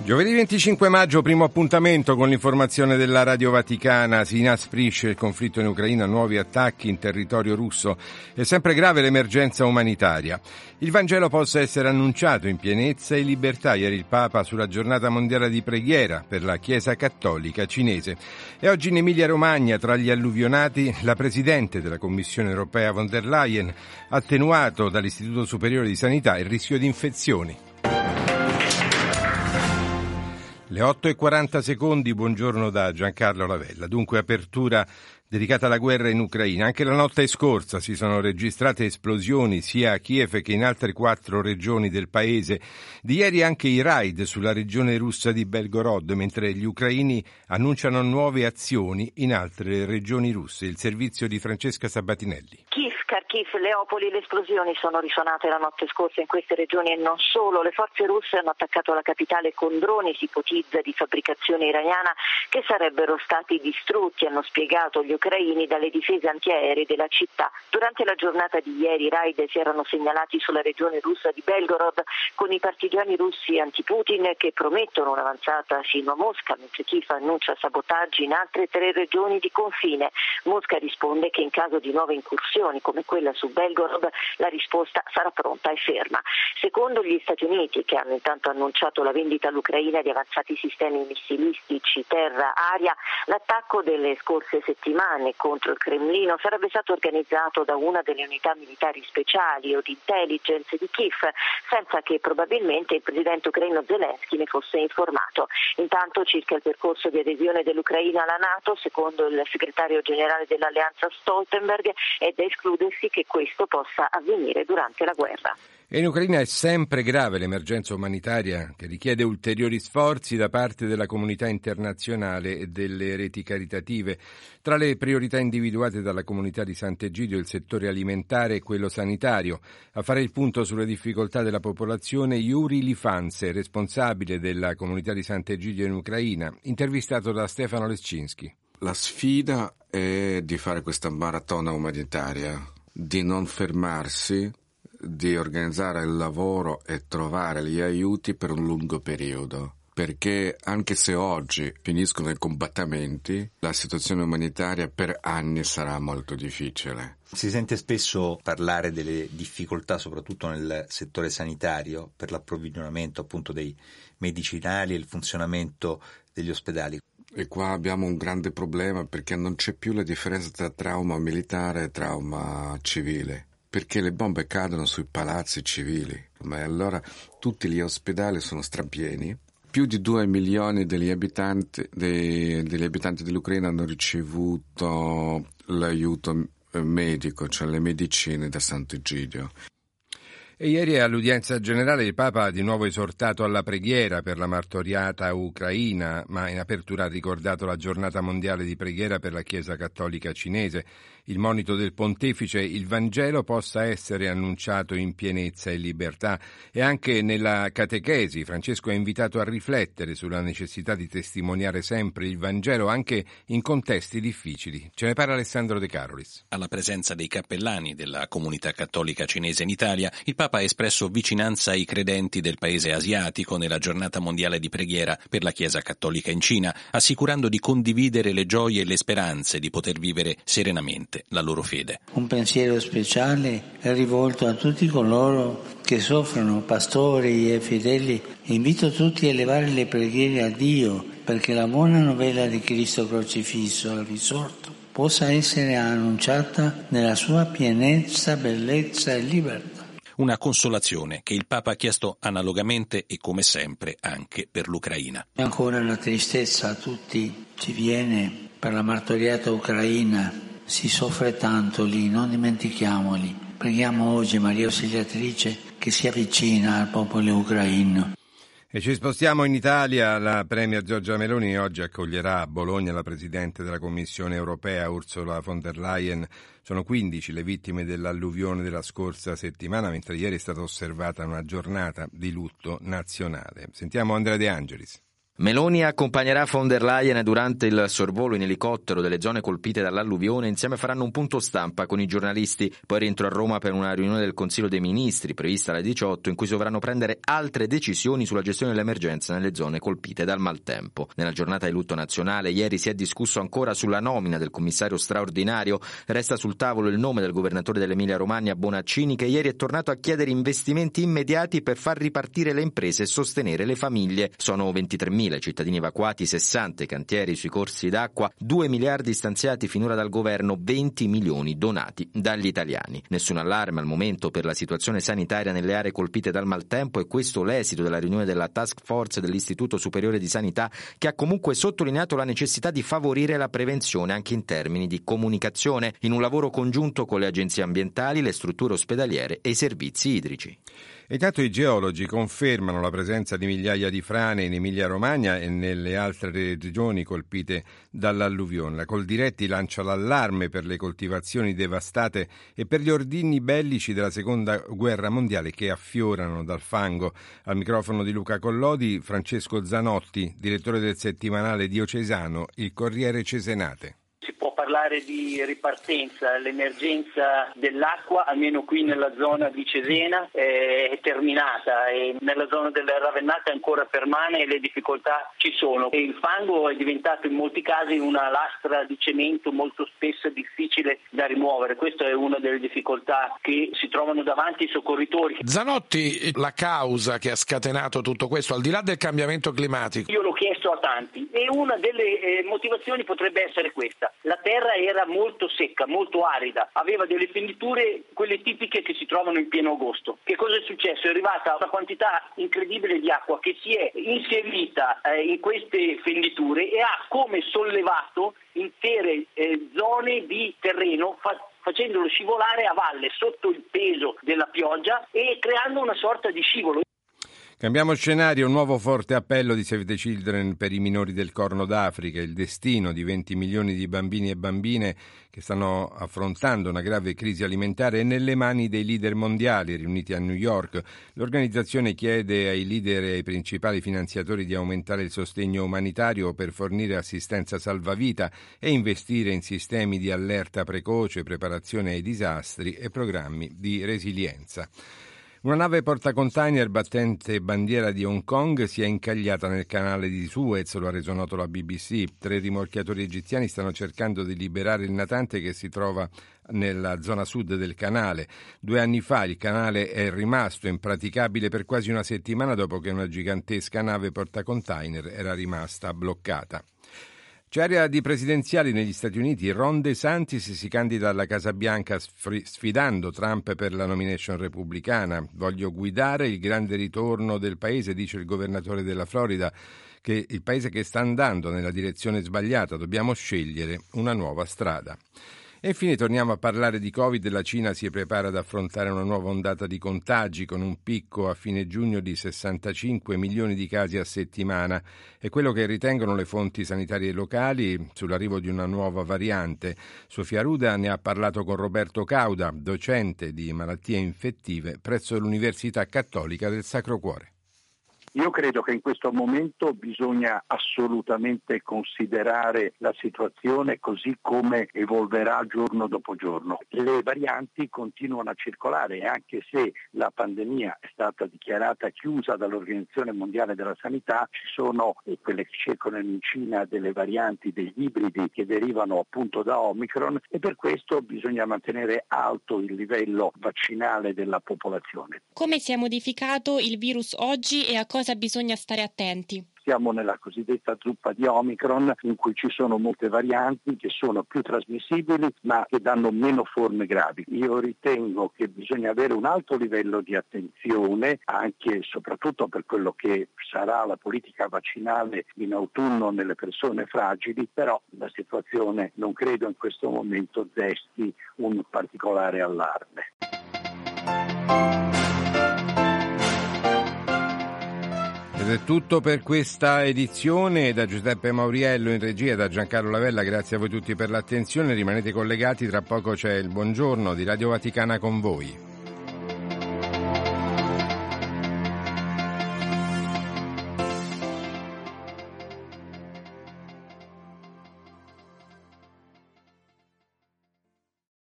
Giovedì 25 maggio, primo appuntamento con l'informazione della Radio Vaticana. Si inasprisce il conflitto in Ucraina, nuovi attacchi in territorio russo. È sempre grave l'emergenza umanitaria. Il Vangelo possa essere annunciato in pienezza e libertà. Ieri il Papa sulla giornata mondiale di preghiera per la Chiesa Cattolica Cinese. E oggi in Emilia-Romagna, tra gli alluvionati, la Presidente della Commissione Europea von der Leyen ha attenuato dall'Istituto Superiore di Sanità il rischio di infezioni. Le 8:40, buongiorno da Giancarlo Lavella. Dunque, apertura dedicata alla guerra in Ucraina. Anche la notte scorsa si sono registrate esplosioni sia a Kiev che in altre 4 regioni del paese. Di ieri anche i raid sulla regione russa di Belgorod, mentre gli ucraini annunciano nuove azioni in altre regioni russe. Il servizio di Francesca Sabatinelli. Kharkiv, Leopoli, le esplosioni sono risuonate la notte scorsa in queste regioni e non solo. Le forze russe hanno attaccato la capitale con droni, si ipotizza di fabbricazione iraniana, che sarebbero stati distrutti, hanno spiegato gli ucraini, dalle difese antiaeree della città. Durante la giornata di ieri i raid si erano segnalati sulla regione russa di Belgorod con i partigiani russi anti-Putin che promettono un'avanzata fino a Mosca, mentre Kiev annuncia sabotaggi in altre 3 regioni di confine. Mosca risponde che in caso di nuove incursioni come quella su Belgorod la risposta sarà pronta e ferma. Secondo gli Stati Uniti, che hanno intanto annunciato la vendita all'Ucraina di avanzati sistemi missilistici terra-aria, l'attacco delle scorse settimane contro il Cremlino sarebbe stato organizzato da una delle unità militari speciali o di intelligence di Kiev, senza che probabilmente il presidente ucraino Zelensky ne fosse informato. Intanto, circa il percorso di adesione dell'Ucraina alla NATO, secondo il segretario generale dell'Alleanza Stoltenberg, è da escludersi che questo possa avvenire durante la guerra. E in Ucraina è sempre grave l'emergenza umanitaria che richiede ulteriori sforzi da parte della comunità internazionale e delle reti caritative. Tra le priorità individuate dalla comunità di Sant'Egidio il settore alimentare e quello sanitario. A fare il punto sulle difficoltà della popolazione Yuri Lifanse, responsabile della comunità di Sant'Egidio in Ucraina, intervistato da Stefano Lescinski. La sfida è di fare questa maratona umanitaria, di non fermarsi, di organizzare il lavoro e trovare gli aiuti per un lungo periodo. Perché anche se oggi finiscono i combattimenti, la situazione umanitaria per anni sarà molto difficile. Si sente spesso parlare delle difficoltà, soprattutto nel settore sanitario, per l'approvvigionamento appunto dei medicinali e il funzionamento degli ospedali. E qua abbiamo un grande problema perché non c'è più la differenza tra trauma militare e trauma civile. Perché le bombe cadono sui palazzi civili, ma allora tutti gli ospedali sono strapieni. Più di 2 milioni degli abitanti dell'Ucraina hanno ricevuto l'aiuto medico, cioè le medicine da Sant'Egidio. E ieri all'udienza generale il Papa ha di nuovo esortato alla preghiera per la martoriata Ucraina, ma in apertura ha ricordato la giornata mondiale di preghiera per la Chiesa Cattolica Cinese. Il monito del Pontefice, il Vangelo possa essere annunciato in pienezza e libertà. E anche nella catechesi Francesco ha invitato a riflettere sulla necessità di testimoniare sempre il Vangelo anche in contesti difficili. Ce ne parla Alessandro De Carolis. Alla presenza dei cappellani della comunità cattolica cinese in Italia, il Papa ha espresso vicinanza ai credenti del paese asiatico nella giornata mondiale di preghiera per la Chiesa Cattolica in Cina, assicurando di condividere le gioie e le speranze di poter vivere serenamente la loro fede. Un pensiero speciale è rivolto a tutti coloro che soffrono, pastori e fedeli. Invito tutti a elevare le preghiere a Dio perché la buona novella di Cristo crocifisso al risorto possa essere annunciata nella sua pienezza, bellezza e libertà. Una consolazione che il Papa ha chiesto analogamente e come sempre anche per l'Ucraina. E ancora la tristezza a tutti ci viene per la martoriata Ucraina. Si soffre tanto lì, non dimentichiamoli. Preghiamo oggi Maria Ausiliatrice che si avvicina al popolo ucraino. E ci spostiamo in Italia. La Premier Giorgia Meloni oggi accoglierà a Bologna la Presidente della Commissione Europea Ursula von der Leyen. Sono 15 le vittime dell'alluvione della scorsa settimana, mentre ieri è stata osservata una giornata di lutto nazionale. Sentiamo Andrea De Angelis. Meloni accompagnerà von der Leyen durante il sorvolo in elicottero delle zone colpite dall'alluvione. Insieme faranno un punto stampa con i giornalisti, poi rientro a Roma per una riunione del Consiglio dei Ministri prevista alle 18, in cui si dovranno prendere altre decisioni sulla gestione dell'emergenza nelle zone colpite dal maltempo. Nella giornata di lutto nazionale ieri si è discusso ancora sulla nomina del commissario straordinario. Resta sul tavolo il nome del governatore dell'Emilia Romagna Bonaccini, che ieri è tornato a chiedere investimenti immediati per far ripartire le imprese e sostenere le famiglie. Sono 23.000 cittadini evacuati, 60 cantieri sui corsi d'acqua, 2 miliardi stanziati finora dal governo, 20 milioni donati dagli italiani. Nessun allarme al momento per la situazione sanitaria nelle aree colpite dal maltempo, e questo l'esito della riunione della task force dell'Istituto Superiore di Sanità, che ha comunque sottolineato la necessità di favorire la prevenzione anche in termini di comunicazione, in un lavoro congiunto con le agenzie ambientali, le strutture ospedaliere e i servizi idrici. Intanto i geologi confermano la presenza di migliaia di frane in Emilia-Romagna e nelle altre regioni colpite dall'alluvione. La Coldiretti lancia l'allarme per le coltivazioni devastate e per gli ordigni bellici della Seconda Guerra Mondiale che affiorano dal fango. Al microfono di Luca Collodi, Francesco Zanotti, direttore del settimanale diocesano Il Corriere Cesenate. Si può parlare di ripartenza, l'emergenza dell'acqua, almeno qui nella zona di Cesena, è terminata, e nella zona della Ravennata ancora permane e le difficoltà ci sono. E il fango è diventato in molti casi una lastra di cemento molto spesso difficile da rimuovere. Questa è una delle difficoltà che si trovano davanti i soccorritori. Zanotti, la causa che ha scatenato tutto questo, al di là del cambiamento climatico? Io l'ho chiesto a tanti e una delle motivazioni potrebbe essere questa. La terra era molto secca, molto arida, aveva delle fenditure, quelle tipiche che si trovano in pieno agosto. Che cosa è successo? È arrivata una quantità incredibile di acqua che si è inserita in queste fenditure e ha come sollevato intere zone di terreno, facendolo scivolare a valle sotto il peso della pioggia e creando una sorta di scivolo. Cambiamo scenario, un nuovo forte appello di Save the Children per i minori del Corno d'Africa. Il destino di 20 milioni di bambini e bambine che stanno affrontando una grave crisi alimentare è nelle mani dei leader mondiali riuniti a New York. L'organizzazione chiede ai leader e ai principali finanziatori di aumentare il sostegno umanitario per fornire assistenza salvavita e investire in sistemi di allerta precoce, preparazione ai disastri e programmi di resilienza. Una nave portacontainer battente bandiera di Hong Kong si è incagliata nel canale di Suez, lo ha reso noto la BBC. 3 rimorchiatori egiziani stanno cercando di liberare il natante che si trova nella zona sud del canale. 2 anni fa il canale è rimasto impraticabile per quasi una settimana dopo che una gigantesca nave portacontainer era rimasta bloccata. C'è area di presidenziali negli Stati Uniti. Ron DeSantis si candida alla Casa Bianca sfidando Trump per la nomination repubblicana. Voglio guidare il grande ritorno del paese, dice il governatore della Florida, che il paese che sta andando nella direzione sbagliata, dobbiamo scegliere una nuova strada. E infine torniamo a parlare di Covid. La Cina si prepara ad affrontare una nuova ondata di contagi con un picco a fine giugno di 65 milioni di casi a settimana. È quello che ritengono le fonti sanitarie locali sull'arrivo di una nuova variante. Sofia Ruda ne ha parlato con Roberto Cauda, docente di malattie infettive presso l'Università Cattolica del Sacro Cuore. Io credo che in questo momento bisogna assolutamente considerare la situazione così come evolverà giorno dopo giorno. Le varianti continuano a circolare e anche se la pandemia è stata dichiarata chiusa dall'Organizzazione Mondiale della Sanità, ci sono quelle che circolano in Cina delle varianti, degli ibridi che derivano appunto da Omicron, e per questo bisogna mantenere alto il livello vaccinale della popolazione. Come si è modificato il virus oggi e a cosa bisogna stare attenti? Siamo nella cosiddetta zuppa di Omicron, in cui ci sono molte varianti che sono più trasmissibili ma che danno meno forme gravi. Io ritengo che bisogna avere un alto livello di attenzione anche e soprattutto per quello che sarà la politica vaccinale in autunno nelle persone fragili, però la situazione non credo in questo momento desti un particolare allarme. Ed è tutto per questa edizione. Da Giuseppe Mauriello in regia, da Giancarlo Lavella, grazie a voi tutti per l'attenzione. Rimanete collegati, tra poco c'è il buongiorno di Radio Vaticana con voi.